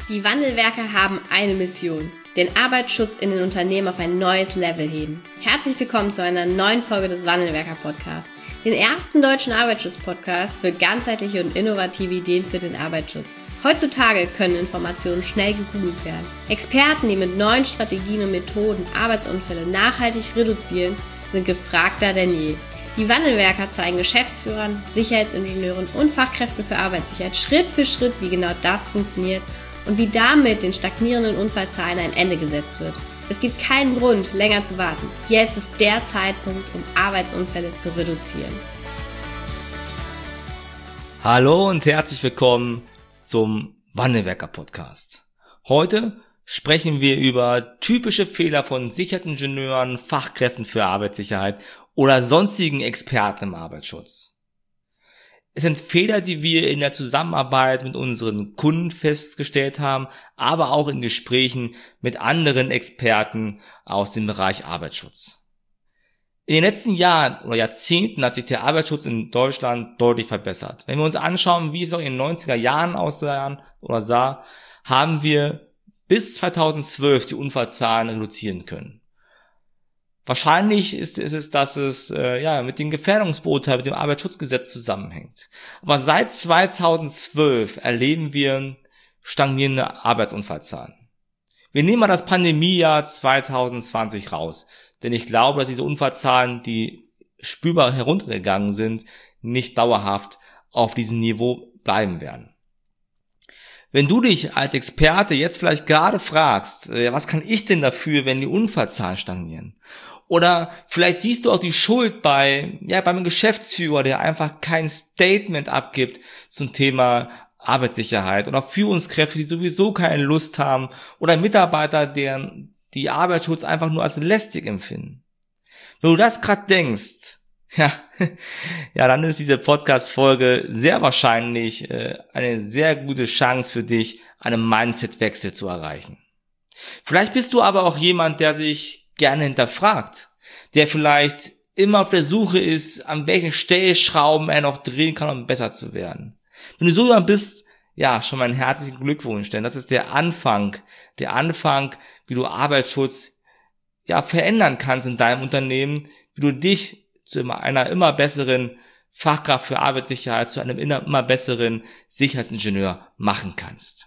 Die Wandelwerker haben eine Mission: den Arbeitsschutz in den Unternehmen auf ein neues Level heben. Herzlich willkommen zu einer neuen Folge des Wandelwerker-Podcasts, den ersten deutschen Arbeitsschutz-Podcast für ganzheitliche und innovative Ideen für den Arbeitsschutz. Heutzutage können Informationen schnell gegoogelt werden. Experten, die mit neuen Strategien und Methoden Arbeitsunfälle nachhaltig reduzieren, sind gefragter denn je. Die Wandelwerker zeigen Geschäftsführern, Sicherheitsingenieuren und Fachkräften für Arbeitssicherheit Schritt für Schritt, wie genau das funktioniert und wie damit den stagnierenden Unfallzahlen ein Ende gesetzt wird. Es gibt keinen Grund, länger zu warten. Jetzt ist der Zeitpunkt, um Arbeitsunfälle zu reduzieren. Hallo und herzlich willkommen zum Wandelwerker-Podcast. Heute sprechen wir über typische Fehler von Sicherheitsingenieuren, Fachkräften für Arbeitssicherheit oder sonstigen Experten im Arbeitsschutz. Es sind Fehler, die wir in der Zusammenarbeit mit unseren Kunden festgestellt haben, aber auch in Gesprächen mit anderen Experten aus dem Bereich Arbeitsschutz. In den letzten Jahren oder Jahrzehnten hat sich der Arbeitsschutz in Deutschland deutlich verbessert. Wenn wir uns anschauen, wie es noch in den 90er Jahren aussah, haben wir bis 2012 die Unfallzahlen reduzieren können. Wahrscheinlich ist es, dass es mit den Gefährdungsbeurteilungen, mit dem Arbeitsschutzgesetz zusammenhängt. Aber seit 2012 erleben wir stagnierende Arbeitsunfallzahlen. Wir nehmen mal das Pandemiejahr 2020 raus, denn ich glaube, dass diese Unfallzahlen, die spürbar heruntergegangen sind, nicht dauerhaft auf diesem Niveau bleiben werden. Wenn du dich als Experte jetzt vielleicht gerade fragst, was kann ich denn dafür, wenn die Unfallzahlen stagnieren? Oder vielleicht siehst du auch die Schuld beim Geschäftsführer, der einfach kein Statement abgibt zum Thema Arbeitssicherheit, oder Führungskräfte, die sowieso keine Lust haben, oder Mitarbeiter, deren die Arbeitsschutz einfach nur als lästig empfinden. Wenn du das gerade denkst, dann ist diese Podcast-Folge sehr wahrscheinlich eine sehr gute Chance für dich, einen Mindset-Wechsel zu erreichen. Vielleicht bist du aber auch jemand, der sich gerne hinterfragt, der vielleicht immer auf der Suche ist, an welchen Stellschrauben er noch drehen kann, um besser zu werden. Wenn du so jemand bist, schon mal einen herzlichen Glückwunsch, denn das ist der Anfang, wie du Arbeitsschutz verändern kannst in deinem Unternehmen, wie du dich zu einer immer besseren Fachkraft für Arbeitssicherheit, zu einem immer besseren Sicherheitsingenieur machen kannst.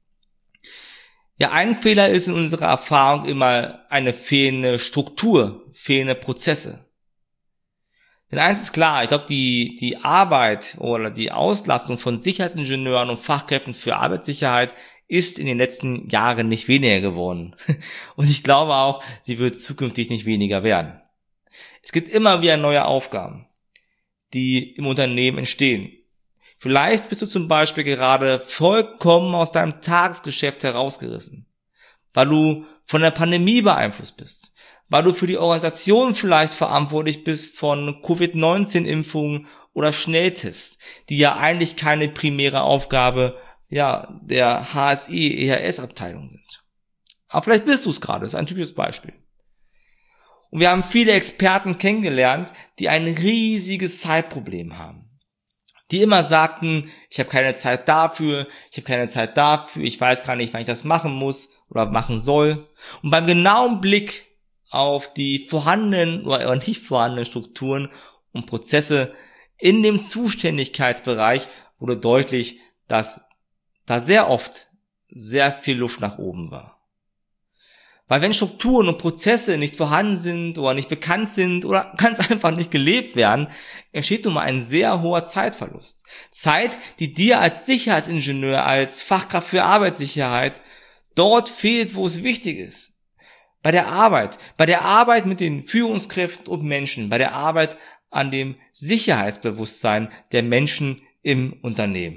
Ein Fehler ist in unserer Erfahrung immer eine fehlende Struktur, fehlende Prozesse. Denn eins ist klar, ich glaube, die Arbeit oder die Auslastung von Sicherheitsingenieuren und Fachkräften für Arbeitssicherheit ist in den letzten Jahren nicht weniger geworden. Und ich glaube auch, sie wird zukünftig nicht weniger werden. Es gibt immer wieder neue Aufgaben, die im Unternehmen entstehen. Vielleicht bist du zum Beispiel gerade vollkommen aus deinem Tagesgeschäft herausgerissen, weil du von der Pandemie beeinflusst bist, weil du für die Organisation vielleicht verantwortlich bist von Covid-19-Impfungen oder Schnelltests, die ja eigentlich keine primäre Aufgabe der HSE-EHS-Abteilung sind. Aber vielleicht bist du es gerade, das ist ein typisches Beispiel. Und wir haben viele Experten kennengelernt, die ein riesiges Zeitproblem haben. Die immer sagten, ich habe keine Zeit dafür, ich weiß gar nicht, wann ich das machen muss oder machen soll. Und beim genauen Blick auf die vorhandenen oder nicht vorhandenen Strukturen und Prozesse in dem Zuständigkeitsbereich wurde deutlich, dass da sehr oft sehr viel Luft nach oben war. Weil wenn Strukturen und Prozesse nicht vorhanden sind oder nicht bekannt sind oder ganz einfach nicht gelebt werden, entsteht nun mal ein sehr hoher Zeitverlust. Zeit, die dir als Sicherheitsingenieur, als Fachkraft für Arbeitssicherheit dort fehlt, wo es wichtig ist. Bei der Arbeit mit den Führungskräften und Menschen, bei der Arbeit an dem Sicherheitsbewusstsein der Menschen im Unternehmen.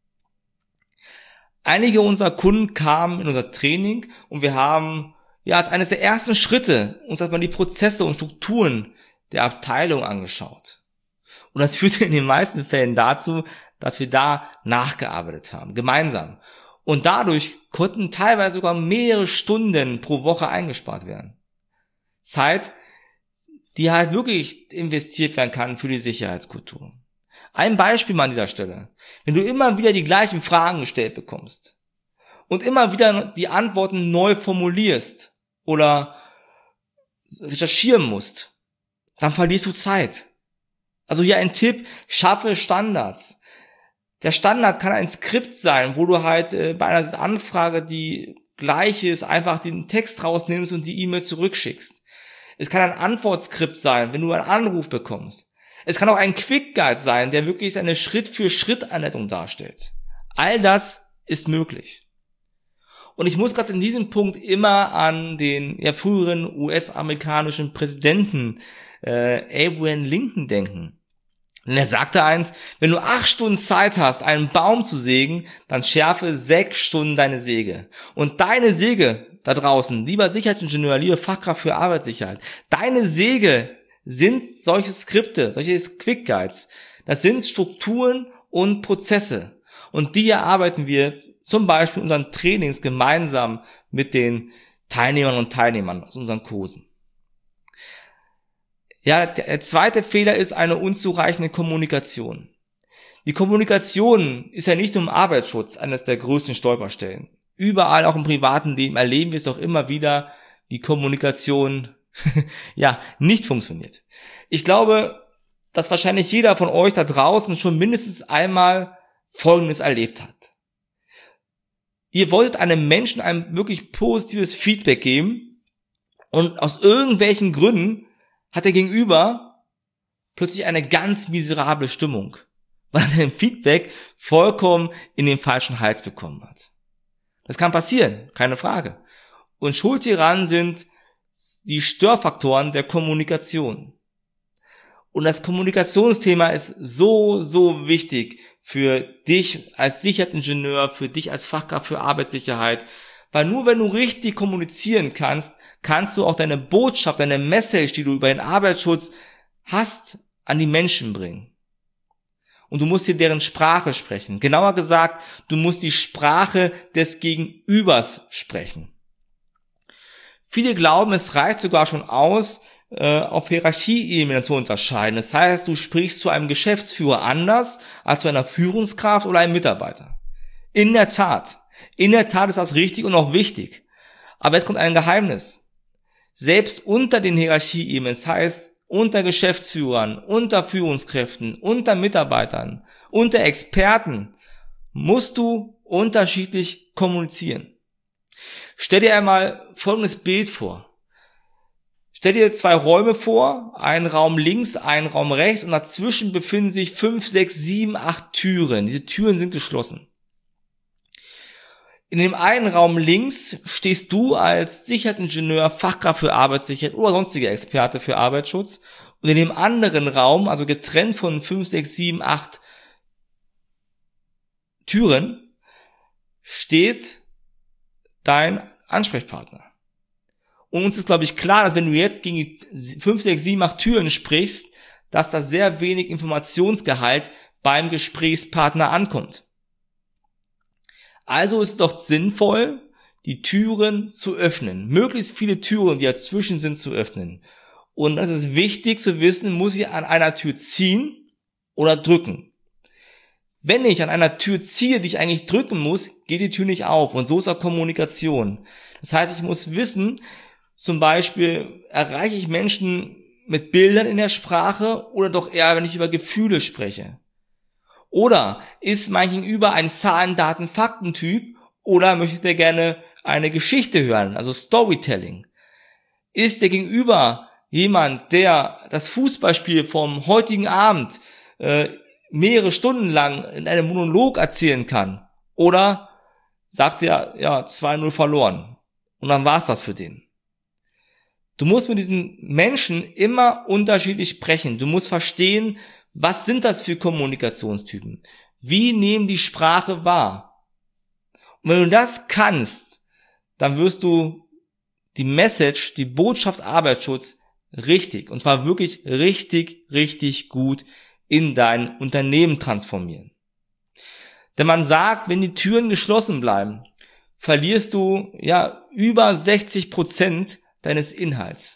Einige unserer Kunden kamen in unser Training und wir haben als eines der ersten Schritte uns erstmal die Prozesse und Strukturen der Abteilung angeschaut. Und das führte in den meisten Fällen dazu, dass wir da nachgearbeitet haben, gemeinsam. Und dadurch konnten teilweise sogar mehrere Stunden pro Woche eingespart werden. Zeit, die halt wirklich investiert werden kann für die Sicherheitskultur. Ein Beispiel mal an dieser Stelle. Wenn du immer wieder die gleichen Fragen gestellt bekommst und immer wieder die Antworten neu formulierst oder recherchieren musst, dann verlierst du Zeit. Also hier ein Tipp, schaffe Standards. Der Standard kann ein Skript sein, wo du halt bei einer Anfrage, die gleich ist, einfach den Text rausnimmst und die E-Mail zurückschickst. Es kann ein Antwortskript sein, wenn du einen Anruf bekommst. Es kann auch ein Quick Guide sein, der wirklich eine Schritt-für-Schritt-Anleitung darstellt. All das ist möglich. Und ich muss gerade in diesem Punkt immer an den früheren US-amerikanischen Präsidenten Abraham Lincoln denken. Denn er sagte einst, wenn du 8 Stunden Zeit hast, einen Baum zu sägen, dann schärfe 6 Stunden deine Säge. Und deine Säge da draußen, lieber Sicherheitsingenieur, liebe Fachkraft für Arbeitssicherheit, deine Säge sind solche Skripte, solche Quick Guides. Das sind Strukturen und Prozesse. Und die erarbeiten wir zum Beispiel in unseren Trainings gemeinsam mit den Teilnehmern und Teilnehmern aus unseren Kursen. Ja, der zweite Fehler ist eine unzureichende Kommunikation. Die Kommunikation ist ja nicht nur im Arbeitsschutz eines der größten Stolperstellen. Überall, auch im privaten Leben, erleben wir es doch immer wieder, wie Kommunikation nicht funktioniert. Ich glaube, dass wahrscheinlich jeder von euch da draußen schon mindestens einmal Folgendes erlebt hat. Ihr wolltet einem Menschen ein wirklich positives Feedback geben und aus irgendwelchen Gründen hat der Gegenüber plötzlich eine ganz miserable Stimmung, weil er ein Feedback vollkommen in den falschen Hals bekommen hat. Das kann passieren, keine Frage. Und schuld hieran sind die Störfaktoren der Kommunikation. Und das Kommunikationsthema ist so, so wichtig für dich als Sicherheitsingenieur, für dich als Fachkraft für Arbeitssicherheit, weil nur wenn du richtig kommunizieren kannst, kannst du auch deine Botschaft, deine Message, die du über den Arbeitsschutz hast, an die Menschen bringen. Und du musst hier deren Sprache sprechen. Genauer gesagt, du musst die Sprache des Gegenübers sprechen. Viele glauben, es reicht sogar schon aus, auf Hierarchieebene zu unterscheiden. Das heißt, du sprichst zu einem Geschäftsführer anders als zu einer Führungskraft oder einem Mitarbeiter. In der Tat ist das richtig und auch wichtig. Aber es kommt ein Geheimnis. Selbst unter den Hierarchieebenen, das heißt unter Geschäftsführern, unter Führungskräften, unter Mitarbeitern, unter Experten, musst du unterschiedlich kommunizieren. Stell dir einmal folgendes Bild vor. Stell dir 2 Räume vor, einen Raum links, einen Raum rechts und dazwischen befinden sich 5, 6, 7, 8 Türen. Diese Türen sind geschlossen. In dem einen Raum links stehst du als Sicherheitsingenieur, Fachkraft für Arbeitssicherheit oder sonstiger Experte für Arbeitsschutz. Und in dem anderen Raum, also getrennt von 5, 6, 7, 8 Türen, steht dein Ansprechpartner. Und uns ist, glaube ich, klar, dass wenn du jetzt gegen die 5, 6, 7, 8 Türen sprichst, dass da sehr wenig Informationsgehalt beim Gesprächspartner ankommt. Also ist es doch sinnvoll, die Türen zu öffnen. Möglichst viele Türen, die dazwischen sind, zu öffnen. Und das ist wichtig zu wissen, muss ich an einer Tür ziehen oder drücken. Wenn ich an einer Tür ziehe, die ich eigentlich drücken muss, geht die Tür nicht auf. Und so ist auch Kommunikation. Das heißt, ich muss wissen, zum Beispiel, erreiche ich Menschen mit Bildern in der Sprache oder doch eher, wenn ich über Gefühle spreche? Oder ist mein Gegenüber ein Zahlen, Daten, Fakten-Typ oder möchte der gerne eine Geschichte hören, also Storytelling? Ist der Gegenüber jemand, der das Fußballspiel vom heutigen Abend mehrere Stunden lang in einem Monolog erzählen kann? Oder sagt er, 2-0 verloren und dann war's das für den? Du musst mit diesen Menschen immer unterschiedlich sprechen. Du musst verstehen, was sind das für Kommunikationstypen? Wie nehmen die Sprache wahr? Und wenn du das kannst, dann wirst du die Message, die Botschaft Arbeitsschutz richtig, und zwar wirklich richtig, richtig gut in dein Unternehmen transformieren. Denn man sagt, wenn die Türen geschlossen bleiben, verlierst du über 60% deines Inhalts.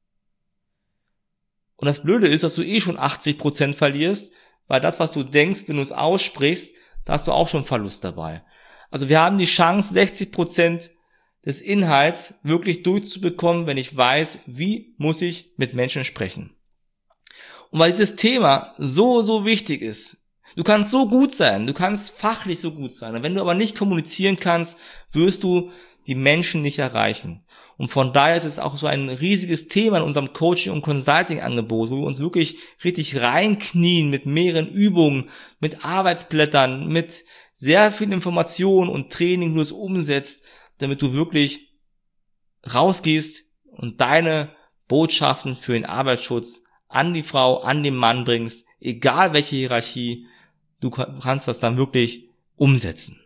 Und das Blöde ist, dass du schon 80% verlierst, weil das, was du denkst, wenn du es aussprichst, da hast du auch schon Verlust dabei. Also wir haben die Chance, 60% des Inhalts wirklich durchzubekommen, wenn ich weiß, wie muss ich mit Menschen sprechen. Und weil dieses Thema so wichtig ist, du kannst so gut sein, du kannst fachlich so gut sein, und wenn du aber nicht kommunizieren kannst, wirst du die Menschen nicht erreichen. Und von daher ist es auch so ein riesiges Thema in unserem Coaching- und Consulting-Angebot, wo wir uns wirklich richtig reinknien mit mehreren Übungen, mit Arbeitsblättern, mit sehr viel Information und Training, du es umsetzt, damit du wirklich rausgehst und deine Botschaften für den Arbeitsschutz an die Frau, an den Mann bringst, egal welche Hierarchie, du kannst das dann wirklich umsetzen.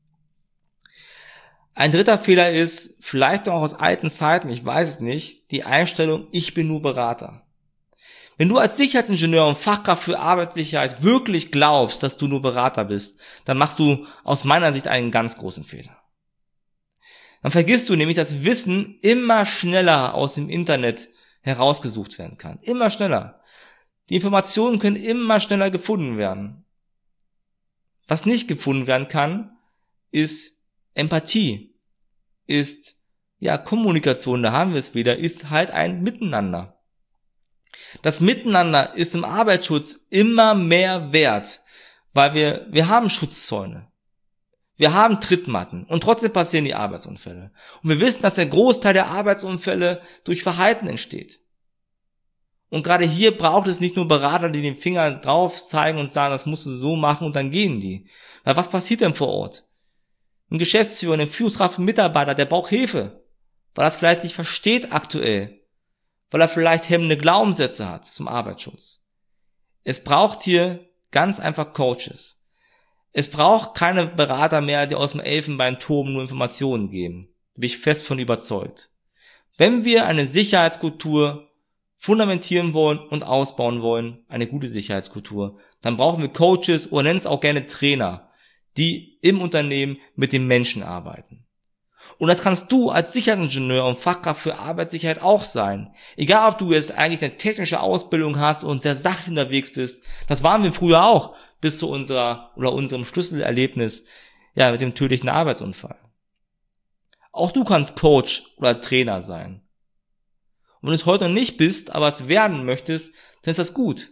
Ein dritter Fehler ist, vielleicht auch aus alten Zeiten, ich weiß es nicht, die Einstellung, ich bin nur Berater. Wenn du als Sicherheitsingenieur und Fachkraft für Arbeitssicherheit wirklich glaubst, dass du nur Berater bist, dann machst du aus meiner Sicht einen ganz großen Fehler. Dann vergisst du nämlich, dass Wissen immer schneller aus dem Internet herausgesucht werden kann. Immer schneller. Die Informationen können immer schneller gefunden werden. Was nicht gefunden werden kann, ist Empathie, ist Kommunikation, da haben wir es wieder, ist halt ein Miteinander. Das Miteinander ist im Arbeitsschutz immer mehr wert, weil wir haben Schutzzäune, wir haben Trittmatten und trotzdem passieren die Arbeitsunfälle. Und wir wissen, dass der Großteil der Arbeitsunfälle durch Verhalten entsteht. Und gerade hier braucht es nicht nur Berater, die den Finger drauf zeigen und sagen, das musst du so machen, und dann gehen die. Weil was passiert denn vor Ort? Ein Geschäftsführer, eine Führungskraft, ein Mitarbeiter, der braucht Hilfe, weil er es vielleicht nicht versteht aktuell, weil er vielleicht hemmende Glaubenssätze hat zum Arbeitsschutz. Es braucht hier ganz einfach Coaches. Es braucht keine Berater mehr, die aus dem Elfenbeinturm nur Informationen geben. Da bin ich fest von überzeugt. Wenn wir eine Sicherheitskultur fundamentieren wollen und ausbauen wollen, eine gute Sicherheitskultur, dann brauchen wir Coaches oder nennen es auch gerne Trainer, die im Unternehmen mit den Menschen arbeiten. Und das kannst du als Sicherheitsingenieur und Fachkraft für Arbeitssicherheit auch sein. Egal, ob du jetzt eigentlich eine technische Ausbildung hast und sehr sachlich unterwegs bist. Das waren wir früher auch, bis zu unserem Schlüsselerlebnis, mit dem tödlichen Arbeitsunfall. Auch du kannst Coach oder Trainer sein. Und wenn du es heute noch nicht bist, aber es werden möchtest, dann ist das gut.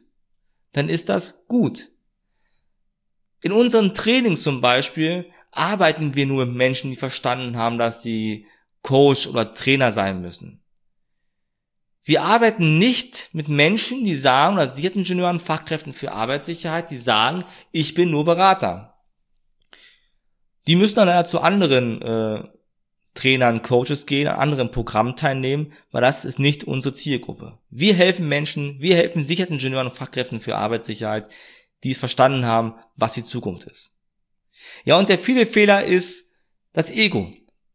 In unseren Trainings zum Beispiel arbeiten wir nur mit Menschen, die verstanden haben, dass sie Coach oder Trainer sein müssen. Wir arbeiten nicht mit Menschen, die sagen, oder Sicherheitsingenieuren, Fachkräften für Arbeitssicherheit, die sagen, ich bin nur Berater. Die müssen dann zu anderen Trainern, Coaches gehen, an anderen Programmen teilnehmen, weil das ist nicht unsere Zielgruppe. Wir helfen Menschen, wir helfen Sicherheitsingenieuren und Fachkräften für Arbeitssicherheit, die es verstanden haben, was die Zukunft ist. Ja, und der viele Fehler ist das Ego.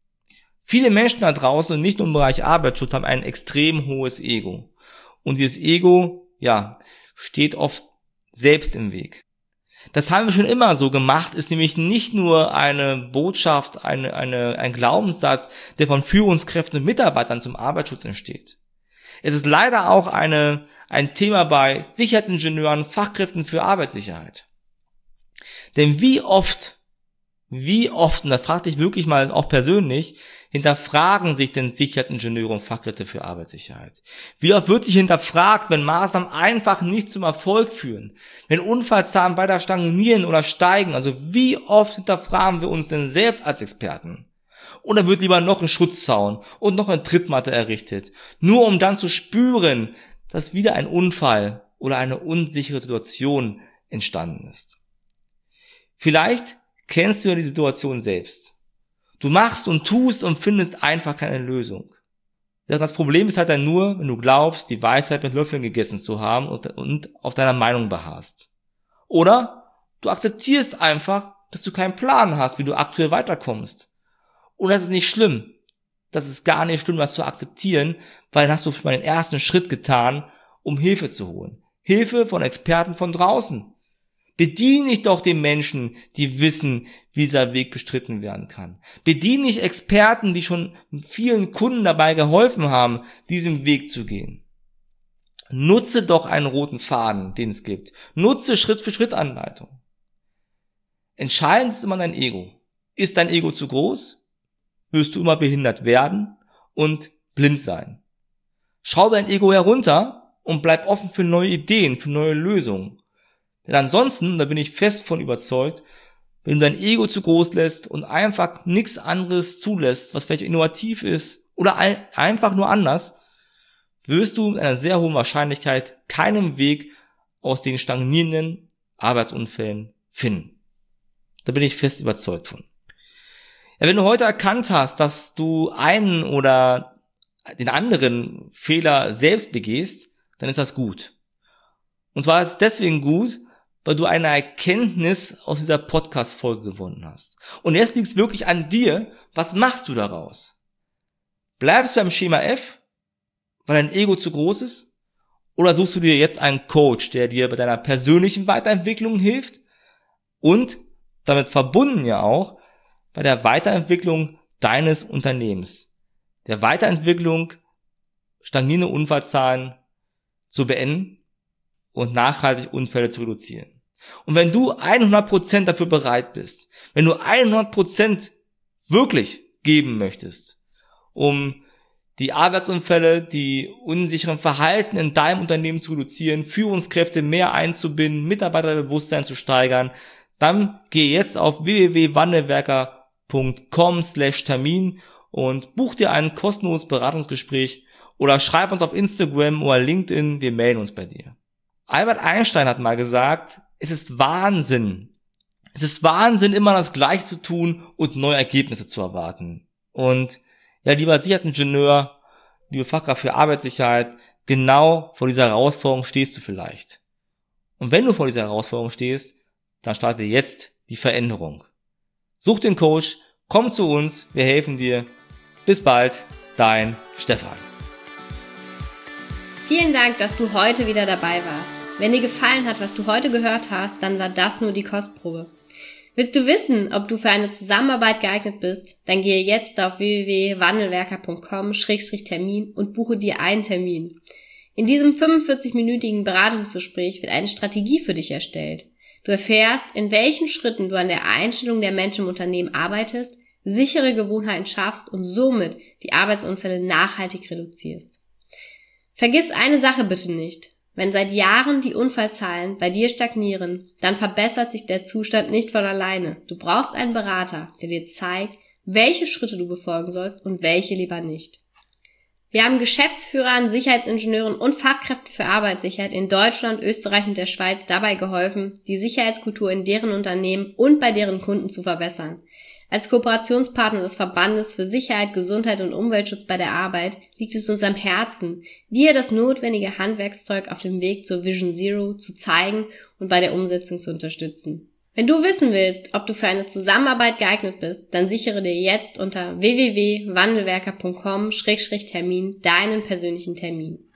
Viele Menschen da draußen und nicht nur im Bereich Arbeitsschutz haben ein extrem hohes Ego. Und dieses Ego, steht oft selbst im Weg. Das haben wir schon immer so gemacht, ist nämlich nicht nur eine Botschaft, ein Glaubenssatz, der von Führungskräften und Mitarbeitern zum Arbeitsschutz entsteht. Es ist leider auch ein Thema bei Sicherheitsingenieuren, Fachkräften für Arbeitssicherheit. Denn wie oft, und da fragte ich wirklich mal auch persönlich, hinterfragen sich denn Sicherheitsingenieure und Fachkräfte für Arbeitssicherheit? Wie oft wird sich hinterfragt, wenn Maßnahmen einfach nicht zum Erfolg führen? Wenn Unfallzahlen weiter stagnieren oder steigen? Also wie oft hinterfragen wir uns denn selbst als Experten? Oder wird lieber noch ein Schutzzaun und noch eine Trittmatte errichtet, nur um dann zu spüren, dass wieder ein Unfall oder eine unsichere Situation entstanden ist? Vielleicht kennst du ja die Situation selbst. Du machst und tust und findest einfach keine Lösung. Das Problem ist halt dann nur, wenn du glaubst, die Weisheit mit Löffeln gegessen zu haben und auf deiner Meinung beharrst. Oder du akzeptierst einfach, dass du keinen Plan hast, wie du aktuell weiterkommst. Und das ist nicht schlimm. Das ist gar nicht schlimm, das zu akzeptieren, weil dann hast du schon mal den ersten Schritt getan, um Hilfe zu holen. Hilfe von Experten von draußen. Bediene dich doch den Menschen, die wissen, wie dieser Weg bestritten werden kann. Bediene dich Experten, die schon vielen Kunden dabei geholfen haben, diesen Weg zu gehen. Nutze doch einen roten Faden, den es gibt. Nutze Schritt-für-Schritt-Anleitung. Entscheidend ist immer dein Ego. Ist dein Ego zu groß, wirst du immer behindert werden und blind sein. Schraube dein Ego herunter und bleib offen für neue Ideen, für neue Lösungen. Denn ansonsten, da bin ich fest von überzeugt, wenn du dein Ego zu groß lässt und einfach nichts anderes zulässt, was vielleicht innovativ ist oder einfach nur anders, wirst du mit einer sehr hohen Wahrscheinlichkeit keinen Weg aus den stagnierenden Arbeitsunfällen finden. Da bin ich fest überzeugt von. Ja, wenn du heute erkannt hast, dass du einen oder den anderen Fehler selbst begehst, dann ist das gut. Und zwar ist es deswegen gut, weil du eine Erkenntnis aus dieser Podcast-Folge gewonnen hast. Und jetzt liegt es wirklich an dir, was machst du daraus? Bleibst du beim Schema F, weil dein Ego zu groß ist? Oder suchst du dir jetzt einen Coach, der dir bei deiner persönlichen Weiterentwicklung hilft und damit verbunden ja auch bei der Weiterentwicklung deines Unternehmens, der Weiterentwicklung stagnierende Unfallzahlen zu beenden und nachhaltig Unfälle zu reduzieren. Und wenn du 100% dafür bereit bist, wenn du 100% wirklich geben möchtest, um die Arbeitsunfälle, die unsicheren Verhalten in deinem Unternehmen zu reduzieren, Führungskräfte mehr einzubinden, Mitarbeiterbewusstsein zu steigern, dann geh jetzt auf www.wandelwerker.com/Termin und buch dir ein kostenloses Beratungsgespräch oder schreib uns auf Instagram oder LinkedIn, wir melden uns bei dir. Albert Einstein hat mal gesagt, es ist Wahnsinn, immer das Gleiche zu tun und neue Ergebnisse zu erwarten. Und ja, lieber Sicherheitsingenieur, liebe Fachkraft für Arbeitssicherheit, genau vor dieser Herausforderung stehst du vielleicht. Und wenn du vor dieser Herausforderung stehst, dann starte jetzt die Veränderung. Such den Coach, komm zu uns, wir helfen dir. Bis bald, dein Stefan. Vielen Dank, dass du heute wieder dabei warst. Wenn dir gefallen hat, was du heute gehört hast, dann war das nur die Kostprobe. Willst du wissen, ob du für eine Zusammenarbeit geeignet bist? Dann gehe jetzt auf www.wandelwerker.com/Termin und buche dir einen Termin. In diesem 45-minütigen Beratungsgespräch wird eine Strategie für dich erstellt. Du erfährst, in welchen Schritten du an der Einstellung der Menschen im Unternehmen arbeitest, sichere Gewohnheiten schaffst und somit die Arbeitsunfälle nachhaltig reduzierst. Vergiss eine Sache bitte nicht. Wenn seit Jahren die Unfallzahlen bei dir stagnieren, dann verbessert sich der Zustand nicht von alleine. Du brauchst einen Berater, der dir zeigt, welche Schritte du befolgen sollst und welche lieber nicht. Wir haben Geschäftsführern, Sicherheitsingenieuren und Fachkräften für Arbeitssicherheit in Deutschland, Österreich und der Schweiz dabei geholfen, die Sicherheitskultur in deren Unternehmen und bei deren Kunden zu verbessern. Als Kooperationspartner des Verbandes für Sicherheit, Gesundheit und Umweltschutz bei der Arbeit liegt es uns am Herzen, dir das notwendige Handwerkszeug auf dem Weg zur Vision Zero zu zeigen und bei der Umsetzung zu unterstützen. Wenn du wissen willst, ob du für eine Zusammenarbeit geeignet bist, dann sichere dir jetzt unter www.wandelwerker.com/Termin deinen persönlichen Termin.